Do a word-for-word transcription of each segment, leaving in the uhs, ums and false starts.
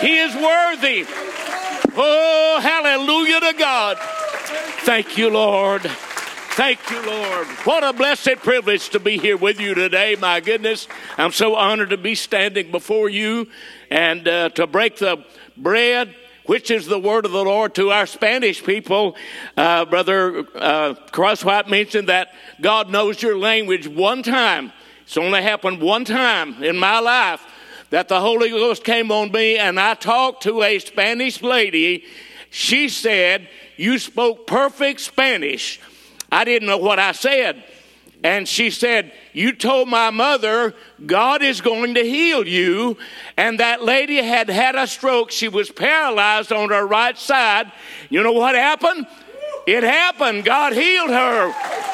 He is worthy. Oh, hallelujah to God. Thank you, Lord. Thank you, Lord. What a blessed privilege to be here with you today. My goodness, I'm so honored to be standing before you and uh, to break the bread, which is the word of the Lord to our Spanish people. Uh, Brother uh, Crosswhite mentioned that God knows your language one time. It's only happened one time in my life that the Holy Ghost came on me, and I talked to a Spanish lady. She said, "You spoke perfect Spanish." I didn't know what I said. And she said, "You told my mother God is going to heal you." And that lady had had a stroke. She was paralyzed on her right side. You know what happened? It happened. God healed her.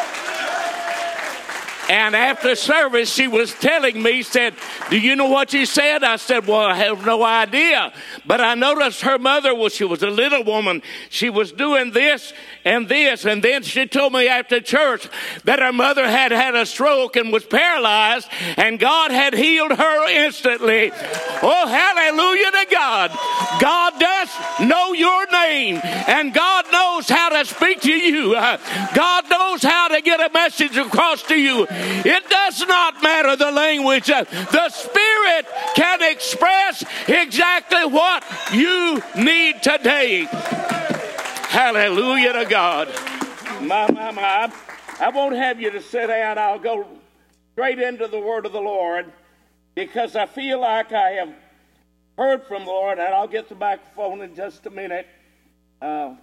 And after service, she was telling me, said, "Do you know what you said?" I said, "Well, I have no idea." But I noticed her mother was, she was a little woman. She was doing this and this. And then she told me after church that her mother had had a stroke and was paralyzed, and God had healed her instantly. Oh, hallelujah to God. God does know your name, and God knows how to speak to you. Uh, God knows how to get a message across to you. It does not matter the language. Uh, the Spirit can express exactly what you need today. Hallelujah to God. My, my, my. I won't have you to sit down. I'll go straight into the word of the Lord, because I feel like I have heard from the Lord, and I'll get the microphone in just a minute. Uh,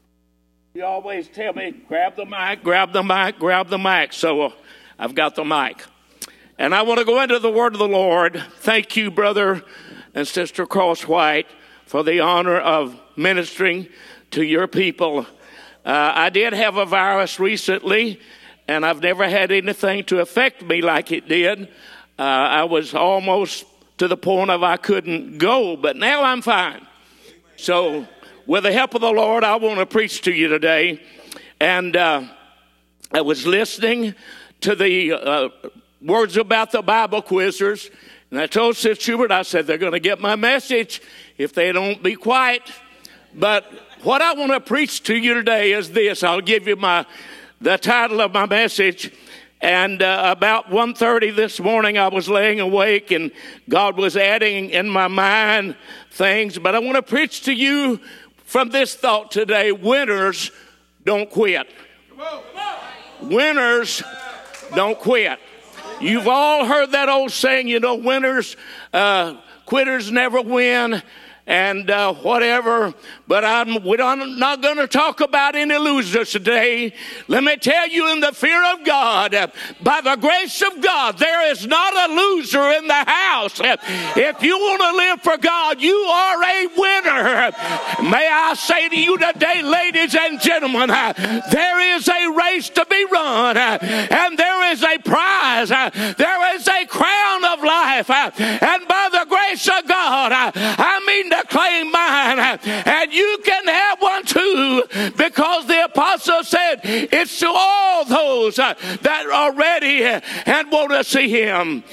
you always tell me, grab the mic, grab the mic, grab the mic. So uh, I've got the mic. And I want to go into the word of the Lord. Thank you, Brother and Sister Crosswhite, for the honor of ministering to your people. Uh, I did have a virus recently, and I've never had anything to affect me like it did. Uh, I was almost to the point of I couldn't go, but now I'm fine. So with the help of the Lord, I want to preach to you today. And uh, I was listening to the uh, words about the Bible quizzers, and I told Sister Schubert, I said, they're going to get my message if they don't be quiet. But what I want to preach to you today is this. I'll give you my the title of my message. And uh, about one thirty this morning, I was laying awake, and God was adding in my mind things. But I want to preach to you from this thought today: winners don't quit. Come on, come on. Winners don't quit. You've all heard that old saying, you know, winners, uh, quitters never win. And uh, whatever, but I'm, we're not going to talk about any losers today. Let me tell you, in the fear of God, uh, by the grace of God, there is not a loser in the house. Uh, if you want to live for God, you are a winner. May I say to you today, ladies and gentlemen, uh, there is a race to be run, uh, and there is a prize. Uh, there is a crown of life, uh, and by the grace of God, uh, I mean to claim mine, and you can have one too, because the apostle said it's to all those uh, that are ready and want to see him.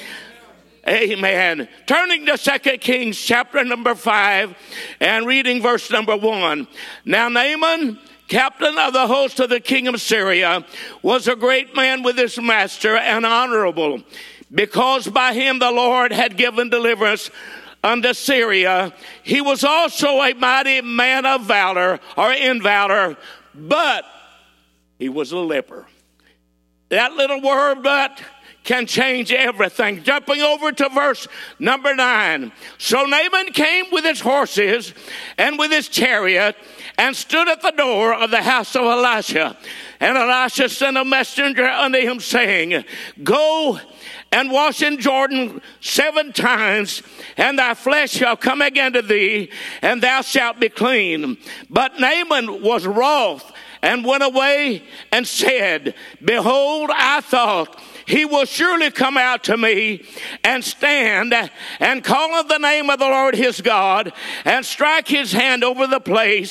Amen. Turning to Second Kings chapter number five and reading verse number one. Now Naaman, captain of the host of the king of Syria, was a great man with his master and honorable, because by him the Lord had given deliverance unto Syria. He was also a mighty man of valor, or in valor, but he was a leper. That little word "but" can change everything. Jumping over to verse number nine. So Naaman came with his horses and with his chariot, and stood at the door of the house of Elisha. And Elisha sent a messenger unto him, saying, Go and wash in Jordan seven times, and thy flesh shall come again to thee, and thou shalt be clean. But Naaman was wroth, and went away and said, Behold, I thought, he will surely come out to me and stand and call on the name of the Lord his God, and strike his hand over the place,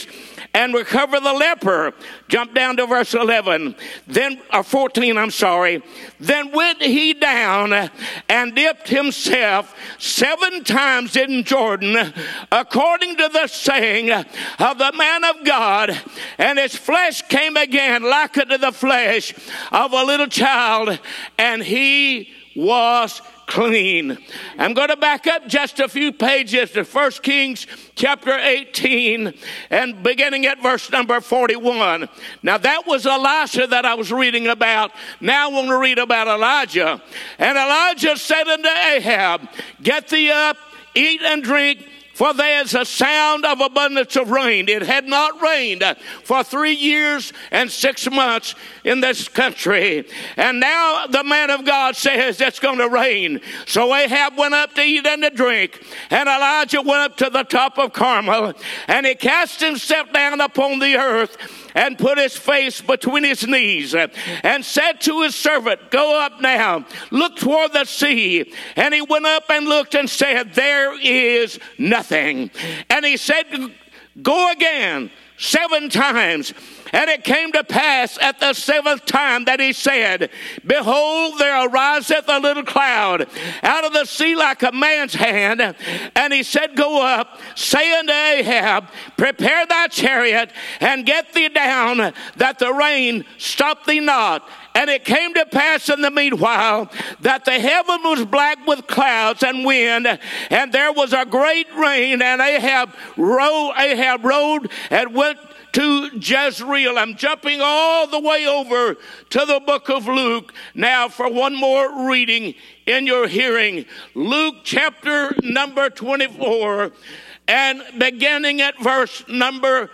and recover the leper. Jump down to verse eleven. Then, or fourteen, I'm sorry. Then went he down and dipped himself seven times in Jordan, according to the saying of the man of God, and his flesh came again like unto the flesh of a little child, and he was clean. I'm going to back up just a few pages to First Kings chapter eighteen and beginning at verse number forty-one. Now that was Elisha that I was reading about. Now I want to read about Elijah. And Elijah said unto Ahab, get thee up, eat and drink, for there is a sound of abundance of rain. It had not rained for three years and six months in this country. And now the man of God says it's going to rain. So Ahab went up to eat and to drink. And Elijah went up to the top of Carmel. And he cast himself down upon the earth and put his face between his knees and said to his servant, go up now, look toward the sea. And he went up and looked and said, there is nothing. And he said, go again seven times. And it came to pass at the seventh time that he said, behold, there ariseth a little cloud out of the sea like a man's hand. And he said, go up, say unto Ahab, prepare thy chariot, and get thee down, that the rain stop thee not. And it came to pass in the meanwhile that the heaven was black with clouds and wind, and there was a great rain, and Ahab rode, Ahab rode and went to Jezreel. I'm jumping all the way over to the book of Luke now for one more reading in your hearing. Luke chapter number twenty-four and beginning at verse number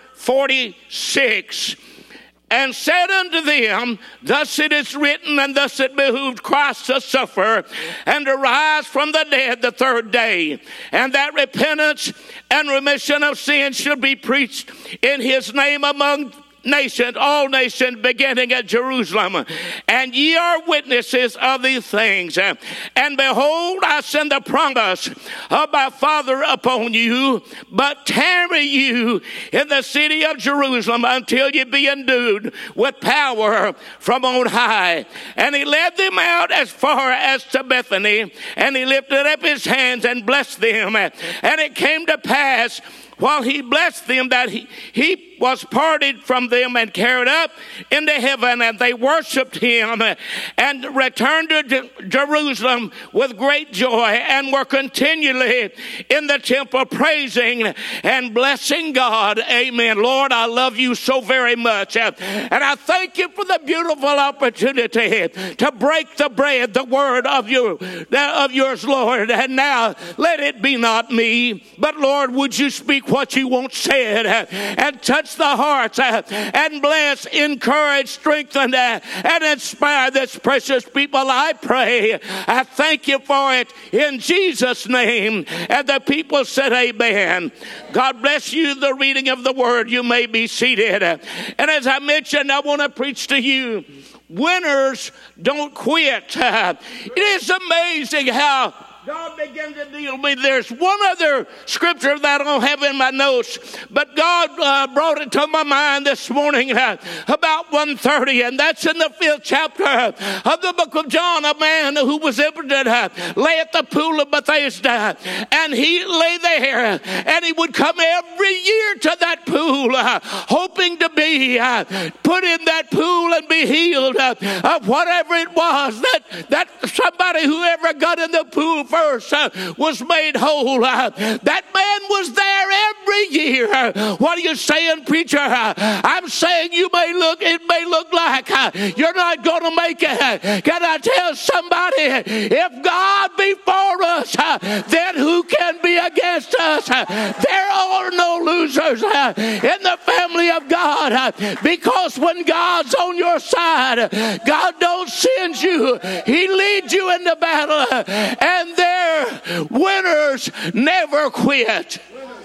forty-six. And said unto them, thus it is written, and thus it behooved Christ to suffer and to rise from the dead the third day, and that repentance and remission of sins should be preached in his name among nations, all nations, beginning at Jerusalem. And ye are witnesses of these things. And behold, I send the promise of my Father upon you, but tarry you in the city of Jerusalem until ye be endued with power from on high. And he led them out as far as to Bethany, and he lifted up his hands and blessed them. And it came to pass, while he blessed them, that he, he was parted from them and carried up into heaven, and they worshiped him and returned to Jerusalem with great joy, and were continually in the temple praising and blessing God. Amen. Lord, I love you so very much, and I thank you for the beautiful opportunity to break the bread, the word of you, of yours, Lord. And now let it be not me, but Lord, would you speak what you want said, and touch the hearts, and bless, encourage, strengthen, and inspire this precious people, I pray. I thank you for it in Jesus' name. And the people said amen. God bless you, the reading of the word. You may be seated. And as I mentioned, I want to preach to you, winners don't quit. It is amazing how God began to deal with me. There's one other scripture that I don't have in my notes, but God uh, brought it to my mind this morning uh, about one thirty, and that's in the fifth chapter of the book of John, a man who was able to uh, lay at the pool of Bethesda, and he lay there, and he would come every year to that pool, uh, hoping to be uh, put in that pool and be healed uh, of whatever it was that, that somebody who ever got in the pool first uh, was made whole. Uh, that man was there every year. Uh, what are you saying, preacher? Uh, I'm saying you may look, it may look like uh, you're not going to make it. Uh, can I tell somebody, if God be for us, uh, then who can be against us? Uh, there are no losers uh, in the family of God, uh, because when God's on your side, uh, God don't send you. He leads you into battle, uh, and their winners never quit.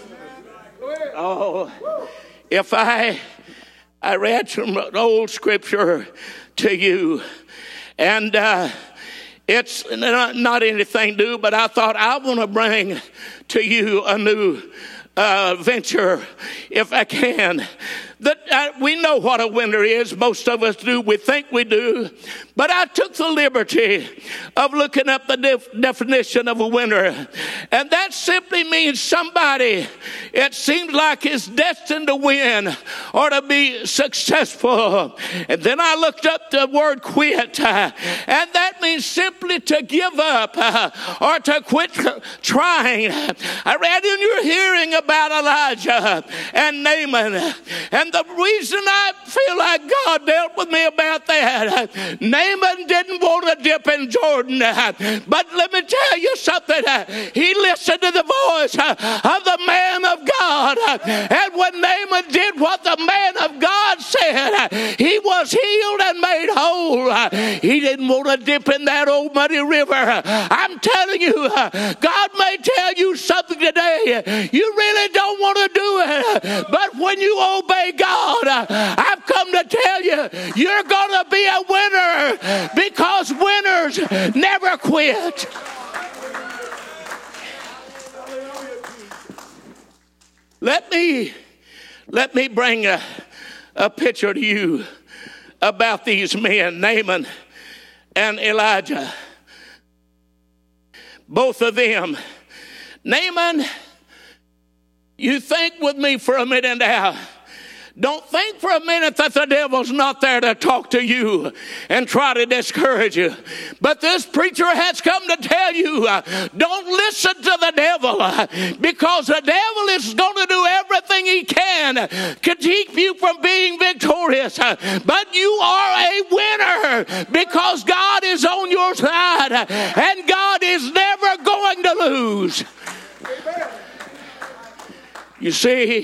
Oh, if I I read some old scripture to you, and uh, it's not, not anything new, but I thought I want to bring to you a new uh, venture, if I can. That uh, we know what a winner is. Most of us do. We think we do. But I took the liberty of looking up the def- definition of a winner. And that simply means somebody, it seems like, is destined to win or to be successful. And then I looked up the word quit. Uh, and that means simply to give up uh, or to quit trying. I read in your hearing about Elijah and Naaman. And the reason I feel like God dealt with me about that, Naaman didn't want to dip in Jordan. But let me tell you something. He listened to the voice of the man of God. And when Naaman did what the man of God said, he was healed and made whole. He didn't want to dip in that old muddy river. I'm telling you, God may tell you something today. You really don't want to do it. But when you obey God, I've come to tell you, you're going to be a winner because winners never quit. Let me, let me bring a, a picture to you about these men, Naaman and Elijah. Both of them. Naaman, you think with me for a minute now. Don't think for a minute that the devil's not there to talk to you and try to discourage you. But this preacher has come to tell you, uh, don't listen to the devil uh, because the devil is going to do everything he can to keep you from being victorious. Uh, but you are a winner because God is on your side uh, and God is never going to lose. You see,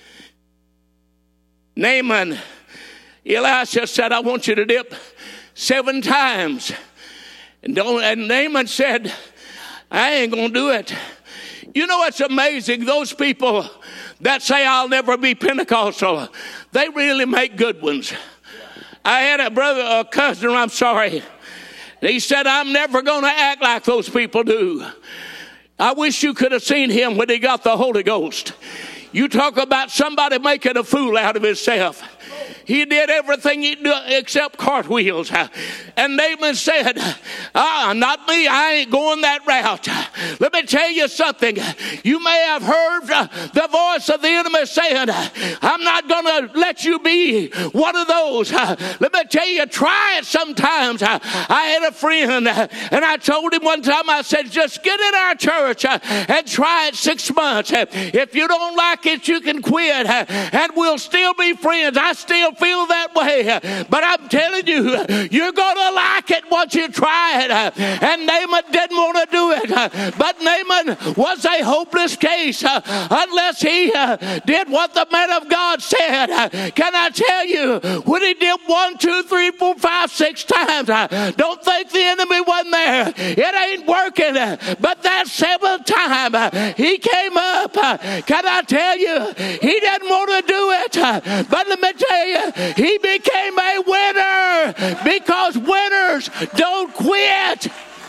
Naaman, Elisha said, I want you to dip seven times. And, don't, and Naaman said, I ain't going to do it. You know, it's amazing. Those people that say, I'll never be Pentecostal, they really make good ones. I had a brother, a cousin, I'm sorry. And he said, I'm never going to act like those people do. I wish you could have seen him when he got the Holy Ghost. You talk about somebody making a fool out of himself. He did everything he did except cartwheels. And Naaman said, ah, not me. I ain't going that route. Let me tell you something. You may have heard the voice of the enemy saying, I'm not going to let you be one of those. Let me tell you, try it sometimes. I had a friend and I told him one time, I said, just get in our church and try it six months. If you don't like it, you can quit and we'll still be friends. I still feel that way. But I'm telling you, you're going to like it once you try it. And Naaman didn't want to do it. But Naaman was a hopeless case unless he did what the man of God said. Can I tell you, when he did one, two, three, four, five, six times, don't think the enemy wasn't there. It ain't working. But that seventh time, he came up. Can I tell you, he didn't want to do it. But let me tell you, he became a winner because winners don't quit.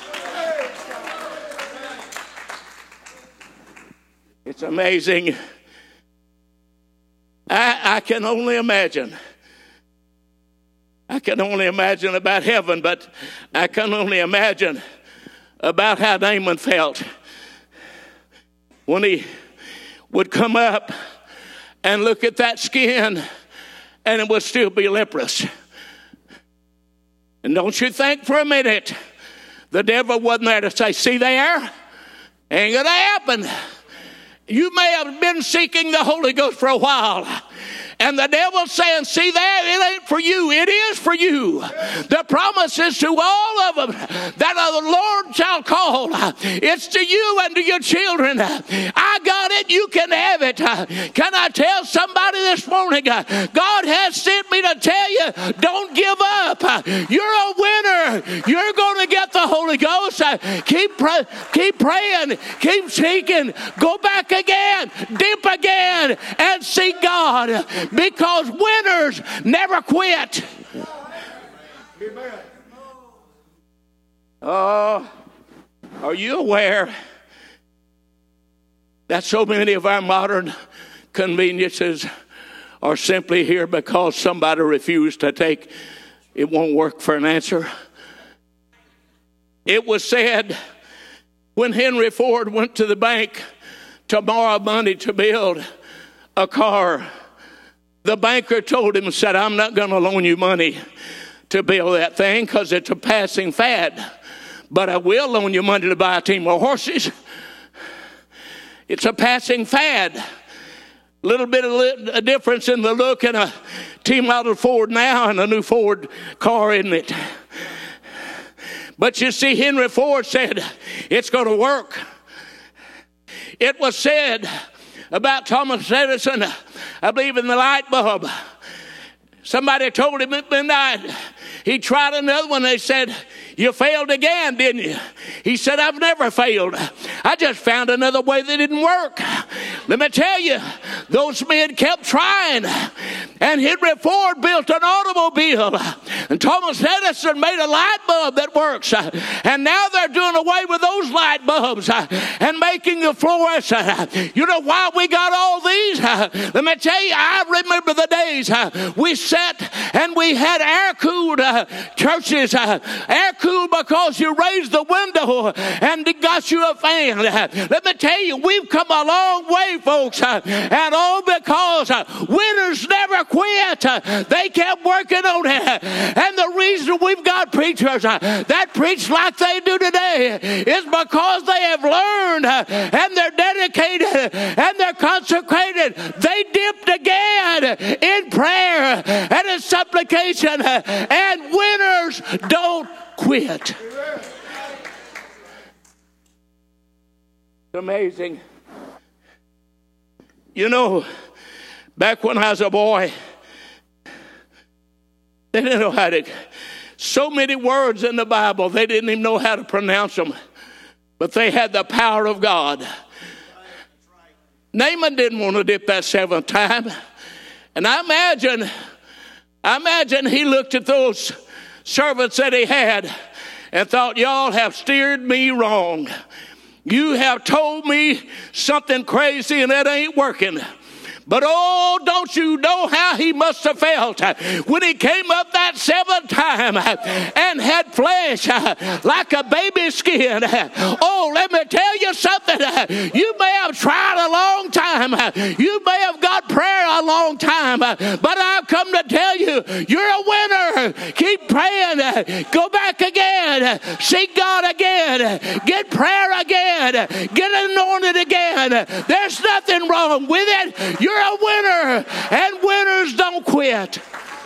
It's amazing. I, I can only imagine. I can only imagine about heaven, but I can only imagine about how Naaman felt when he would come up and look at that skin and it would still be leprous. And don't you think for a minute the devil wasn't there to say, see there? Ain't gonna happen. You may have been seeking the Holy Ghost for a while. And the devil's saying, see there, it ain't for you. It is for you. The promise is to all of them that the Lord shall call. It's to you and to your children. I got it. You can have it. Can I tell somebody this morning, God has sent me to tell you, don't give up. You're a winner. You're going to get the Holy Ghost. Keep, pray, keep praying. Keep seeking. Go back again. Dip again. And seek God. Because winners never quit. Oh, are you aware that so many of our modern conveniences are simply here because somebody refused to take, it won't work for an answer. It was said when Henry Ford went to the bank to borrow money to build a car, the banker told him and said, I'm not going to loan you money to build that thing because it's a passing fad, but I will loan you money to buy a team of horses. It's a passing fad. A little bit of li- a difference in the look in a T-model Ford now and a new Ford car, isn't it? But you see, Henry Ford said, it's going to work. It was said about Thomas Edison, I believe in the light bulb. Somebody told him at midnight, he tried another one. They said, you failed again, didn't you? He said, I've never failed. I just found another way that didn't work. Let me tell you, those men kept trying. And Henry Ford built an automobile. And Thomas Edison made a light bulb that works. And now they're doing away with those light bulbs and making the fluorescent. You know why we got all these? Let me tell you, I remember the days we sat and we had air-cooled churches. Air-cooled because you raised the window and it got you a fan. Let me tell you, we've come a long way, folks. And all because winners never quit. They kept working on it. And the reason we've got preachers that preach like they do today is because they have learned and they're dedicated and they're consecrated. They dipped again in prayer and in supplication. And winners don't quit. It's amazing. You know, back when I was a boy, they didn't know how to, so many words in the Bible, they didn't even know how to pronounce them. But they had the power of God. Naaman didn't want to dip that seventh time. And I imagine, I imagine he looked at those servants that he had and thought, y'all have steered me wrong. You have told me something crazy and it ain't working. But oh, don't you know how he must have felt when he came up that seventh time and had flesh like a baby skin. Oh, let me tell you something. You may have tried a long time. You may have got prayer a long time. But I've come to tell you, you're a winner. Keep praying. Go back again. Seek God again. Get prayer again. Get anointed again. There's nothing wrong with it. You're a winner, and winners don't quit.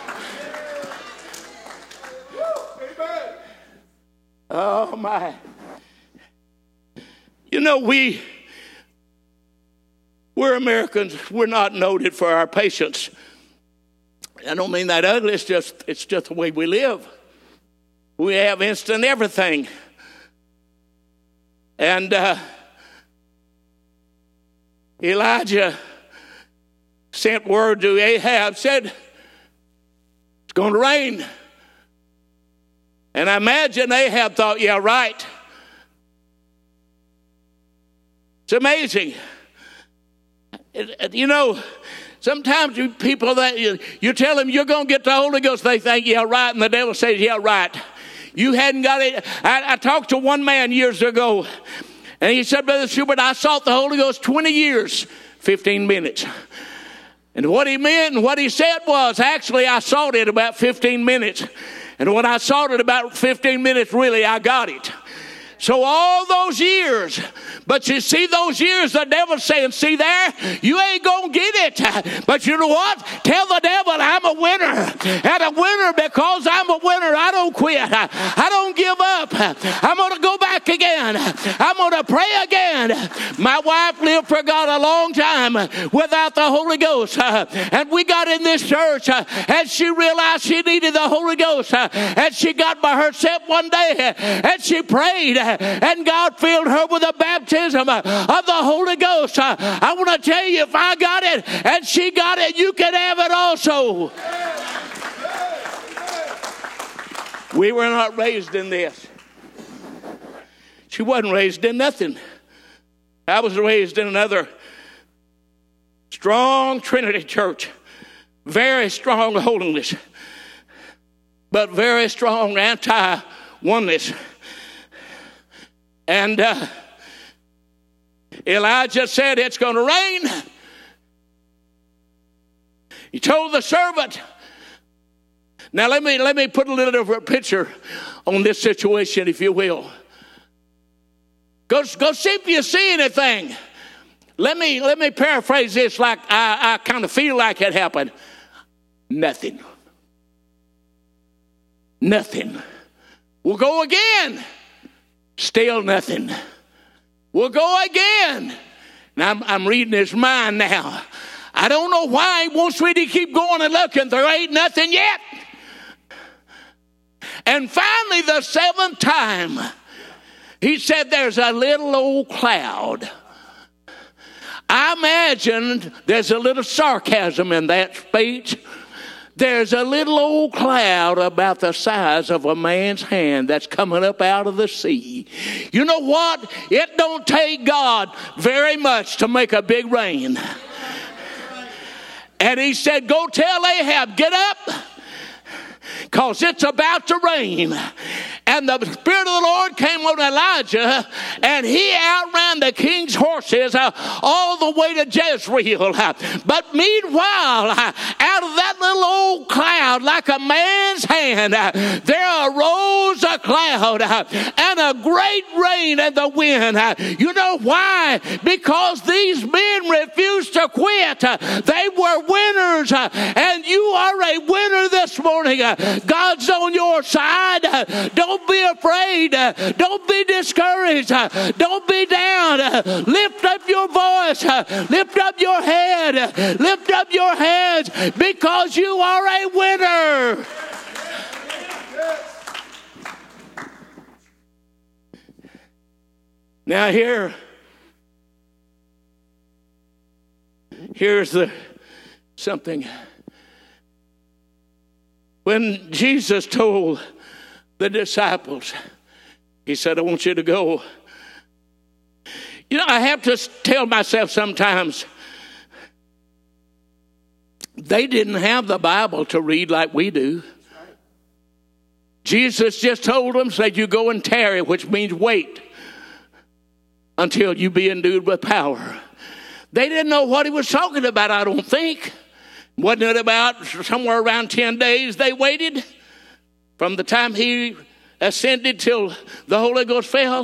Oh my. You know, we we're Americans, we're not noted for our patience. I don't mean that ugly, it's just it's just the way we live. We have instant everything. And uh, Elijah sent word to Ahab, said, it's going to rain. And I imagine Ahab thought, yeah, right. It's amazing. It, it, you know, sometimes you people that you, you tell them you're going to get the Holy Ghost, they think, yeah, right. And the devil says, yeah, right. You hadn't got it. I, I talked to one man years ago, and he said, Brother Schubert, I sought the Holy Ghost twenty years, fifteen minutes. And what he meant and what he said was, actually, I sought it about fifteen minutes. And when I sought it about fifteen minutes, really, I got it. So all those years, but you see those years, the devil's saying, see there, you ain't going to get it. But you know what? Tell the devil I'm a winner. And a winner because I'm a winner. I don't quit. I don't give up. I'm going to go back again. I'm going to pray again. My wife lived for God a long time without the Holy Ghost. And we got in this church and she realized she needed the Holy Ghost. And she got by herself one day and she prayed. And God filled her with the baptism of the Holy Ghost. I want to tell you, if I got it and she got it, you can have it also. We were not raised in this. She wasn't raised in nothing. I was raised in another strong Trinity church, very strong holiness, but very strong anti-oneness. And uh, Elijah said, it's going to rain. He told the servant. Now let me let me put a little of a picture on this situation, if you will. Go, go see if you see anything. Let me let me paraphrase this like I, I kind of feel like it happened. Nothing. Nothing. We'll go again. Still nothing. We'll go again. And I'm, I'm reading his mind now. I don't know why he wants me to keep going and looking. There ain't nothing yet. And finally, the seventh time, he said, there's a little old cloud. I imagine there's a little sarcasm in that speech. There's a little old cloud about the size of a man's hand that's coming up out of the sea. You know what? It don't take God very much to make a big rain. And he said, go tell Ahab, get up, because it's about to rain. And the Spirit of the Lord came on Elijah, and he outran the king's horses uh, all the way to Jezreel. But meanwhile, uh, out of that little old cloud, like a man's hand, uh, there arose a cloud uh, and a great rain and the wind. Uh, you know why? Because these men refused to quit. Uh, they were winners, uh, and you are a winner this morning. Uh, God's on your side. Uh, don't be afraid. Uh, don't be discouraged. Uh, don't be down. Uh, lift up your voice. Uh, lift up your head. Uh, lift up your heads, because you are a winner. Now here, here's the something. When Jesus told the disciples, he said, I want you to go. You know, I have to tell myself sometimes, they didn't have the Bible to read like we do. Jesus just told them, said, you go and tarry, which means wait until you be endued with power. They didn't know what he was talking about, I don't think. Wasn't it about somewhere around ten days they waited from the time he ascended till the Holy Ghost fell?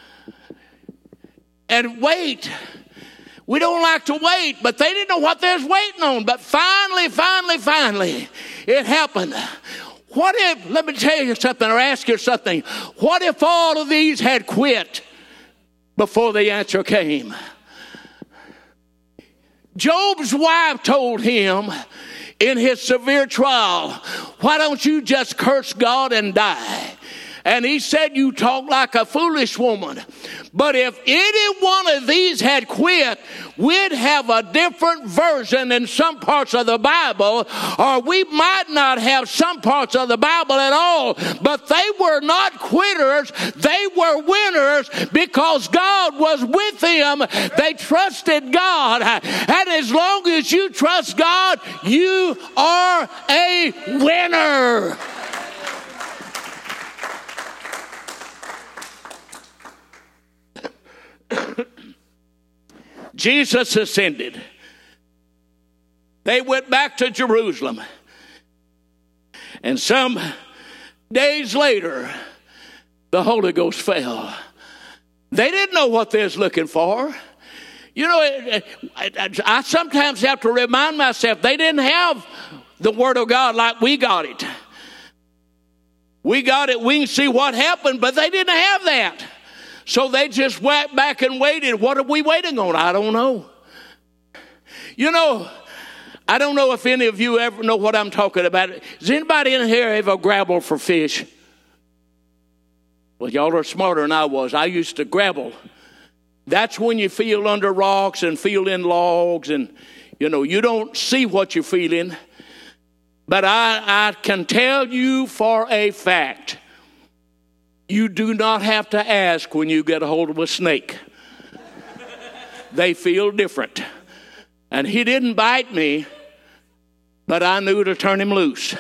And wait. We don't like to wait, but they didn't know what they was waiting on. But finally, finally, finally, it happened. What if, let me tell you something or ask you something. What if all of these had quit before the answer came? Job's wife told him in his severe trial, why don't you just curse God and die? And he said, you talk like a foolish woman. But if any one of these had quit, we'd have a different version in some parts of the Bible, or we might not have some parts of the Bible at all. But they were not quitters. They were winners because God was with them. They trusted God. And as long as you trust God, you are a winner. Jesus ascended. They went back to Jerusalem. And some days later, the Holy Ghost fell. They didn't know what they was looking for. You know, I sometimes have to remind myself, they didn't have the Word of God like we got it. We got it, we can see what happened, but they didn't have that. So they just went back and waited. What are we waiting on? I don't know. You know, I don't know if any of you ever know what I'm talking about. Has anybody in here ever grappled for fish? Well, y'all are smarter than I was. I used to grapple. That's when you feel under rocks and feel in logs, and, you know, you don't see what you're feeling. But I, I can tell you for a fact, you do not have to ask when you get a hold of a snake. they feel different. And he didn't bite me, but I knew to turn him loose.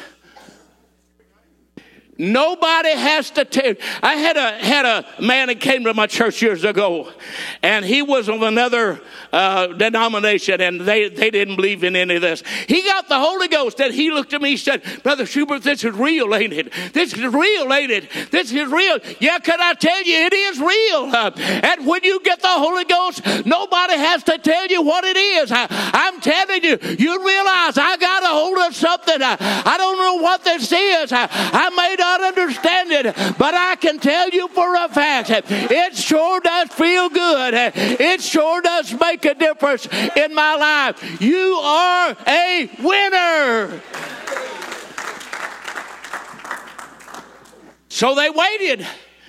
Nobody has to tell. I had a had a man that came to my church years ago, and he was of another uh, denomination, and they, they didn't believe in any of this. He got the Holy Ghost, and he looked at me and said, "Brother Schubert, this is real, ain't it? This is real, ain't it? This is real." Yeah, can I tell you, it is real. Uh, and when you get the Holy Ghost, nobody has to tell you what it is. I, I'm telling you, you realize I got a hold of something. I, I don't know what this is. I, I may not understand it, but I can tell you for a fact, it sure does feel good. It sure does make a difference in my life. You are a winner. So they waited.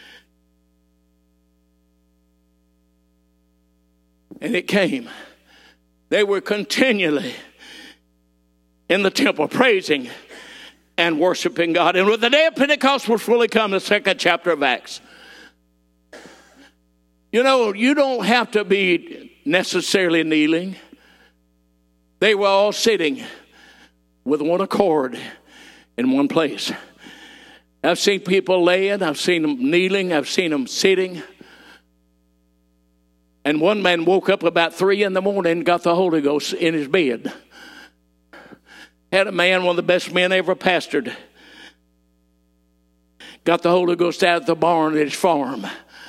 And it came. They were continually in the temple praising and worshiping God. And when the day of Pentecost was fully come, the second chapter of Acts. You know, you don't have to be necessarily kneeling. They were all sitting with one accord in one place. I've seen people laying, I've seen them kneeling, I've seen them sitting. And one man woke up about three in the morning and got the Holy Ghost in his bed. Had a man, one of the best men ever pastored, got the Holy Ghost out of the barn at his farm.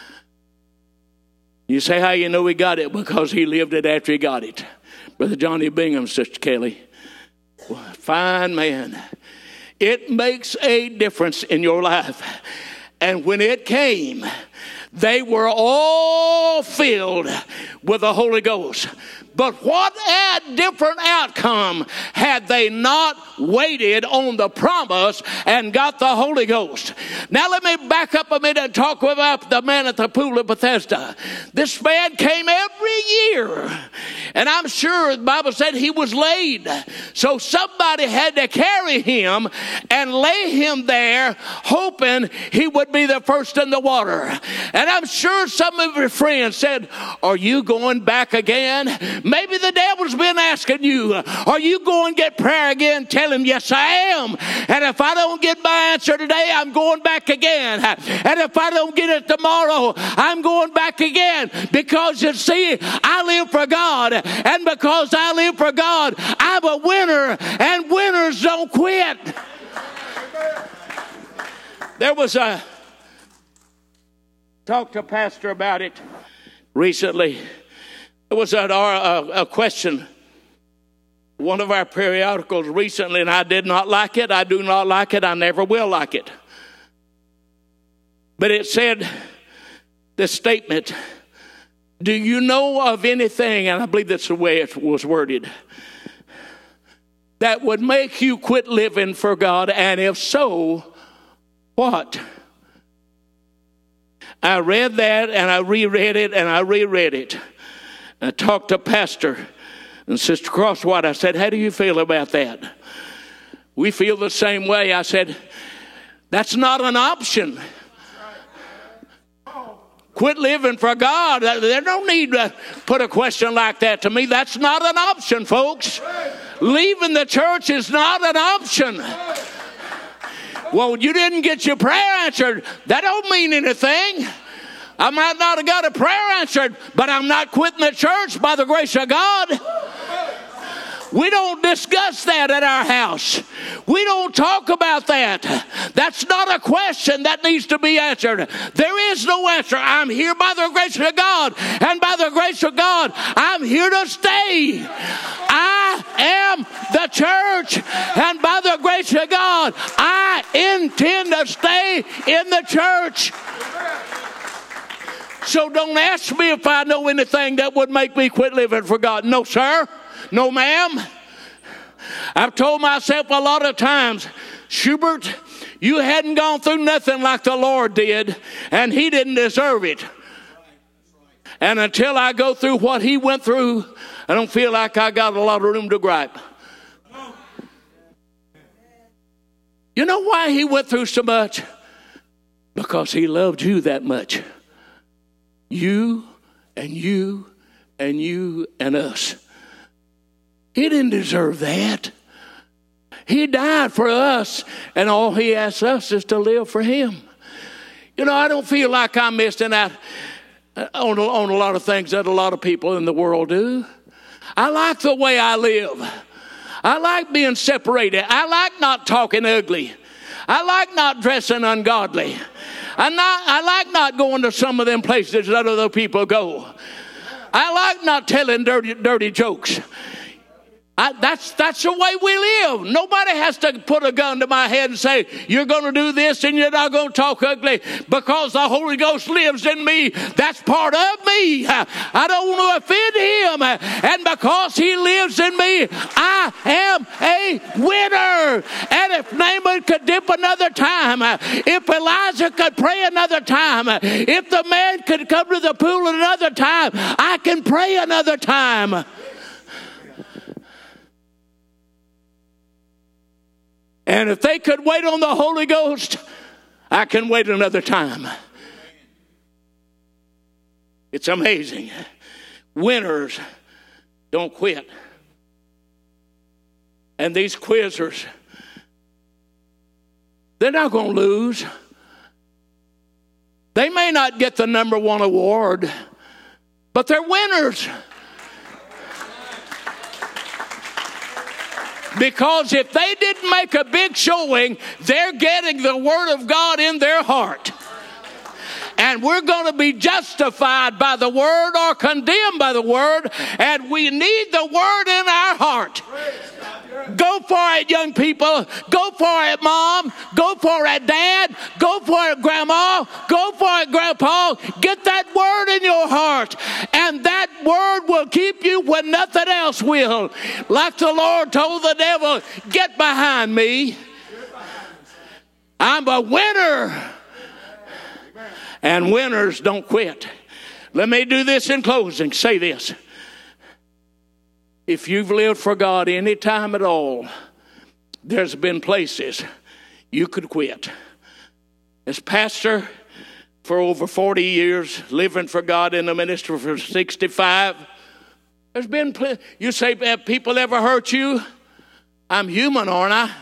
You say, how you know he got it? Because he lived it after he got it. Brother Johnny Bingham, Sister Kelly. Fine man. It makes a difference in your life. And when it came, they were all filled with the Holy Ghost. But what a different outcome had they not waited on the promise and got the Holy Ghost. Now let me back up a minute and talk about the man at the pool of Bethesda. This man came every year. And I'm sure the Bible said he was laid. So somebody had to carry him and lay him there, hoping he would be the first in the water. And I'm sure some of your friends said, are you going back again? Maybe the devil's been asking you, are you going to get prayer again? Tell him, yes, I am. And if I don't get my answer today, I'm going back again. And if I don't get it tomorrow, I'm going back again. Because you see, I live for God. And because I live for God, I'm a winner. And winners don't quit. There was a, talked to a pastor about it recently. There was a, a, a question, one of our periodicals recently, and I did not like it. I do not like it. I never will like it. But it said this statement, do you know of anything, and I believe that's the way it was worded, that would make you quit living for God? And if so, what? I read that and I reread it and I reread it. I talked to Pastor and Sister Crosswhite. I said, how do you feel about that? We feel the same way. I said, that's not an option. Quit living for God. There's no need to put a question like that to me. That's not an option, folks. Leaving the church is not an option. Well, you didn't get your prayer answered. That don't mean anything. I might not have got a prayer answered, but I'm not quitting the church by the grace of God. We don't discuss that at our house. We don't talk about that. That's not a question that needs to be answered. There is no answer. I'm here by the grace of God, and by the grace of God, I'm here to stay. I am the church, and by the grace of God, I intend to stay in the church. So don't ask me if I know anything that would make me quit living for God. No, sir. No, ma'am. I've told myself a lot of times, Schubert, you hadn't gone through nothing like the Lord did, and he didn't deserve it. And until I go through what he went through, I don't feel like I got a lot of room to gripe. You know why he went through so much? Because he loved you that much. You and you and you and us. He didn't deserve that. He died for us, and all he asks us is to live for him. You know, I don't feel like I'm missing out on, on a lot of things that a lot of people in the world do. I like the way I live. I like being separated. I like not talking ugly. I like not dressing ungodly. I, not, I like not going to some of them places that other people go. I like not telling dirty, dirty jokes. I, that's that's the way we live. Nobody has to put a gun to my head and say, you're going to do this and you're not going to talk ugly because the Holy Ghost lives in me. That's part of me. I don't want to offend him. And because he lives in me, I am a winner. And if Naaman could dip another time, if Elijah could pray another time, if the man could come to the pool another time, I can pray another time. And if they could wait on the Holy Ghost, I can wait another time. It's amazing. Winners don't quit. And these quizzers, they're not going to lose. They may not get the number one award, but they're winners. Because if they didn't make a big showing, they're getting the Word of God in their heart. And we're going to be justified by the Word or condemned by the Word. And we need the Word in our heart. Go for it, young people. Go for it, Mom. Go for it, Dad. Go for it, Grandma. Go for it, Grandpa. Get that Word in your heart. And that Word will keep you when nothing else will. Like the Lord told the devil, get behind me. I'm a winner. And winners don't quit. Let me do this in closing. Say this. If you've lived for God any time at all, there's been places you could quit. As pastor for over forty years, living for God in the ministry for sixty-five, there's been, pl- you say, have people ever hurt you? I'm human, aren't I?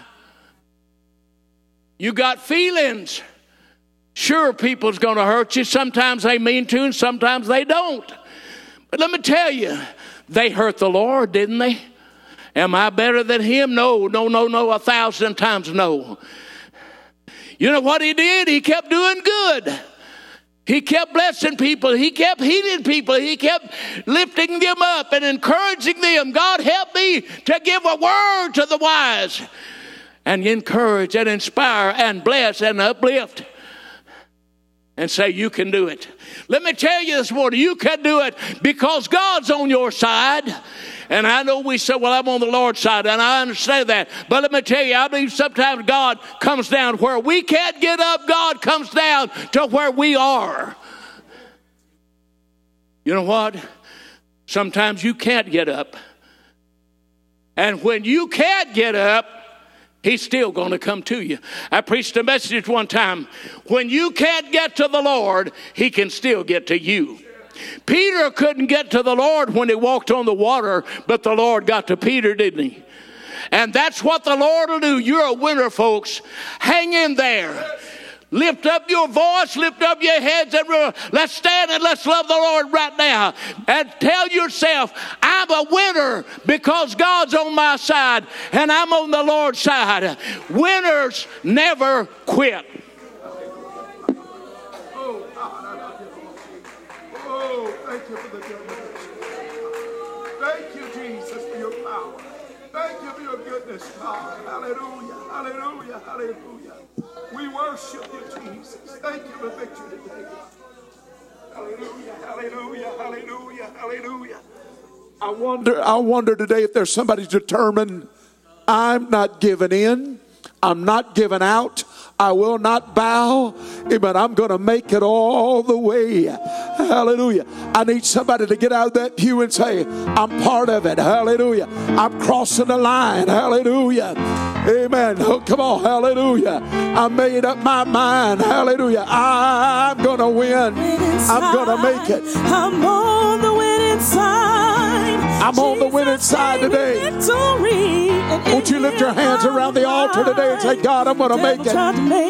You got feelings. Sure, people's going to hurt you. Sometimes they mean to, and sometimes they don't. But let me tell you, they hurt the Lord, didn't they? Am I better than him? No, no, no, no, a thousand times no. You know what he did? He kept doing good. He kept blessing people. He kept healing people. He kept lifting them up and encouraging them. God, help me to give a word to the wise and encourage and inspire and bless and uplift. And say, you can do it. Let me tell you this morning, you can do it because God's on your side. And I know we say, well, I'm on the Lord's side, and I understand that. But let me tell you, I believe sometimes God comes down where we can't get up. God comes down to where we are. You know what? Sometimes you can't get up. And when you can't get up, he's still going to come to you. I preached a message one time. When you can't get to the Lord, he can still get to you. Peter couldn't get to the Lord when he walked on the water, but the Lord got to Peter, didn't he? And that's what the Lord will do. You're a winner, folks. Hang in there. Lift up your voice, lift up your heads, and let's stand and let's love the Lord right now. And tell yourself, I'm a winner because God's on my side and I'm on the Lord's side. Winners never quit. Oh, thank you for the goodness. Thank you, Jesus, for your power. Thank you for your goodness, God. Hallelujah, hallelujah, hallelujah. We worship you, Jesus. Thank you for victory today. Hallelujah, hallelujah, hallelujah, hallelujah. I wonder, I wonder today if there's somebody determined, I'm not giving in. I'm not giving out. I will not bow, but I'm going to make it all the way. Hallelujah. I need somebody to get out of that pew and say, I'm part of it. Hallelujah. I'm crossing the line. Hallelujah. Amen. Oh, come on. Hallelujah. I made up my mind. Hallelujah. I'm going to win. I'm going to make it. I'm on the winning winning side. I'm on the winning side today. Won't you lift your hands around the altar today and say, God, I'm going to make it.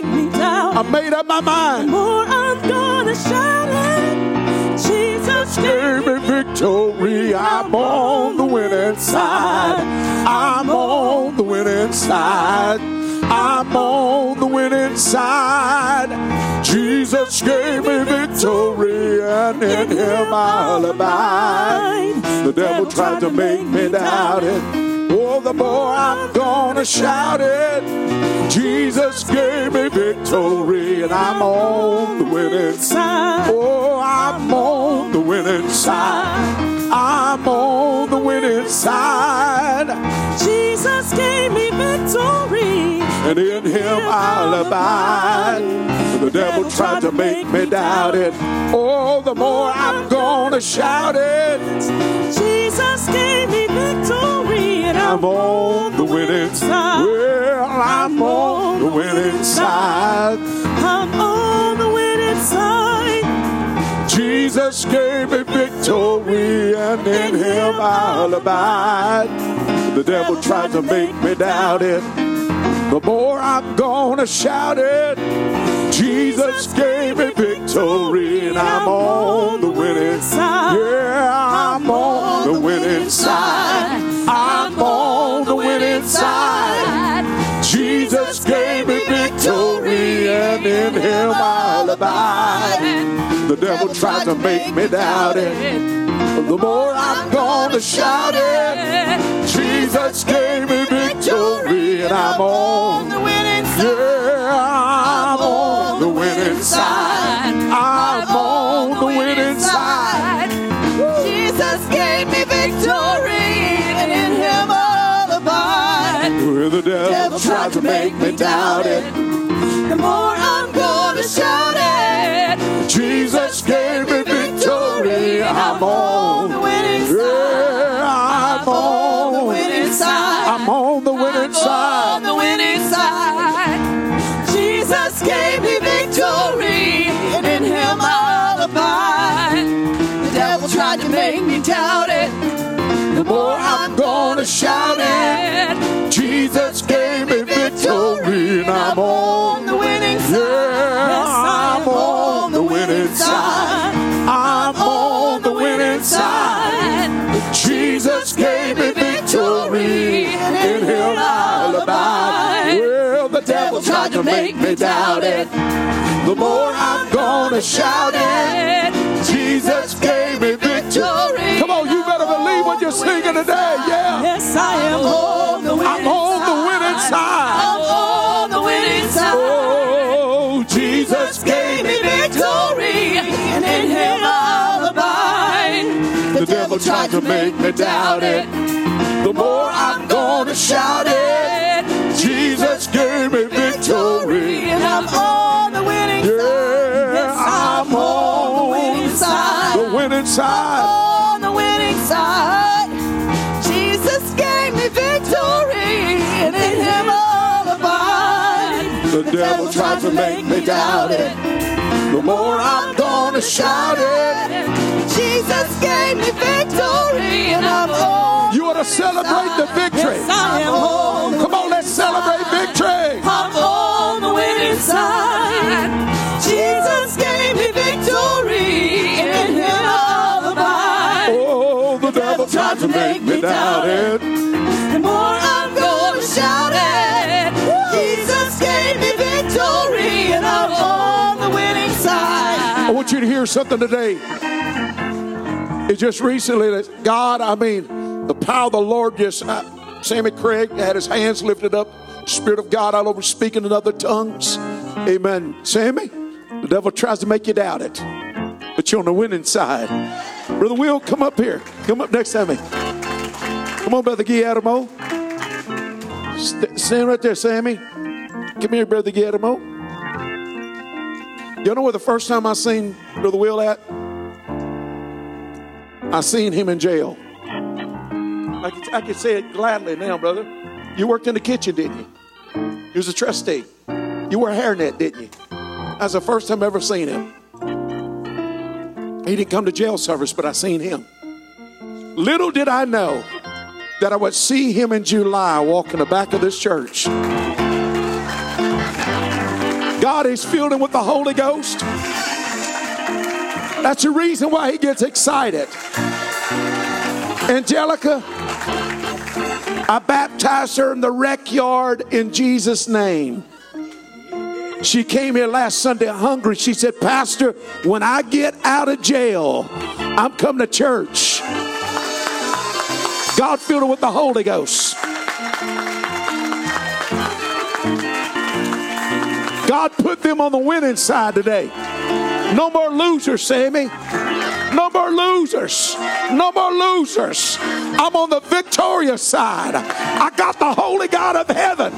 I made up my mind. More I'm gonna shout it. Jesus gave me victory. I'm on the winning side. I'm on the winning side. I'm on the winning side. Jesus gave me victory, and in him I'll abide. The devil tried to make me doubt it. Oh, the more I'm gonna shout it. Jesus gave me victory, and I'm on the winning side. Oh, I'm on the winning side. I'm on the winning side. Jesus gave me victory, and in him I'll abide. The devil tried to make me doubt it. Oh, the more I'm gonna shout it. Jesus gave me victory, and I'm on the winning side. Well, I'm on the winning side. I'm on the winning side. Jesus gave me victory, and in him I'll abide. The devil tried to make me doubt it. The more I'm gonna shout it. Jesus gave me victory, and I'm on the winning side. Yeah, I'm on the winning side. I'm on the winning side. Jesus gave me victory, and in him I'll abide. The devil tried to make me doubt it. The more I'm gonna shout it. Jesus gave me victory, and I'm on the winning side. Yeah, I'm on the winning side. I'm on the winning side. Jesus gave me victory, and in him I'll abide. Where the devil, devil tried to make me doubt it. The more I'm gonna shout it. Jesus gave me victory, I'm on the winning side. Yeah, I'm on the winning side. I'm on the winning side. On the winning side. Jesus gave me victory, and in him I'll abide. The devil tried to make me doubt it. The more I'm gonna shout it. Jesus gave me victory, and I'm on the winning side. Yeah, I'm on the winning side. I'm on the winning side. Jesus gave me victory, and in him I'll abide. Well, the devil tried to make me doubt it. The more I'm gonna shout it. Jesus gave me victory. Come on, you better believe what you're singing today. Yeah. Yes, I am on the winning I'm on the winning side. I'm on the winning side. Oh, Jesus gave me victory, and in him I'll abide. The devil tried to make me doubt it. The more I'm gonna shout it. Jesus gave me victory, and I'm on the winning yeah, side. Yes, I'm on the winning side. The winning side. On the winning side. Jesus gave me victory, and in him I'll abide. The, the devil tried to make me doubt it. The more I'm gonna shout it. Jesus gave me victory, and I'm on. You ought to celebrate the victory. Yes, I am on. Come on, let's celebrate victory. I'm on the winning side. Jesus gave me victory, and in him I'll abide. Oh, the devil tried to make me doubt it. The more I'm gonna shout it. Jesus gave me victory, and I'm on the winning side. I want you to hear something today. It's just recently that God, I mean, the power of the Lord just, uh, Sammy Craig had his hands lifted up, Spirit of God all over, speaking in other tongues. Amen. Sammy, the devil tries to make you doubt it, but you're on the winning side. Brother Will, come up here. Come up next to me. Come on, Brother Guillermo. St- stand right there, Sammy. Come here, Brother Guillermo. You know where the first time I seen Brother Will at? I seen him in jail. I can, I can say it gladly now, brother. You worked in the kitchen, didn't you? You was a trustee. You wore a hairnet, didn't you? That was the first time I ever seen him. He didn't come to jail service, but I seen him. Little did I know that I would see him in July walk in the back of this church. God has filled him with the Holy Ghost. That's the reason why he gets excited. Angelica, I baptized her in the rec yard in Jesus' name. She came here last Sunday hungry. She said, Pastor, when I get out of jail, I'm coming to church. God filled her with the Holy Ghost. God put them on the winning side today. No more losers, Sammy. No more losers. No more losers. I'm on the victorious side. I got the Holy God of heaven.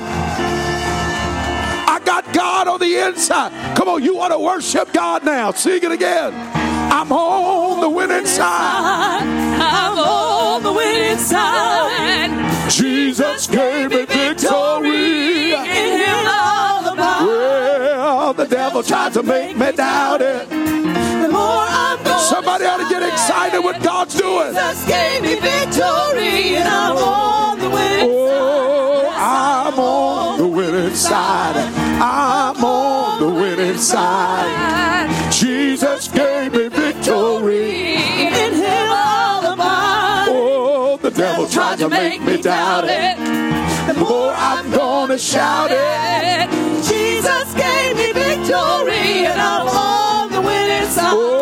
I got God on the inside. Come on, you want to worship God now? Sing it again. I'm on the winning side. I'm on the winning side. Jesus gave me victory. In him all abide. Well, the devil tried to make me doubt it. The more I'm going, somebody ought to get excited what God's doing. Jesus gave me victory, and I'm on the winning oh, side. I'm on the winning side. I'm on the winning side. Jesus gave me victory. In him all abide. Oh, the devil tried to make me doubt it. The more I'm gonna shout it. Jesus gave me victory, and I'm on the winning side. Oh,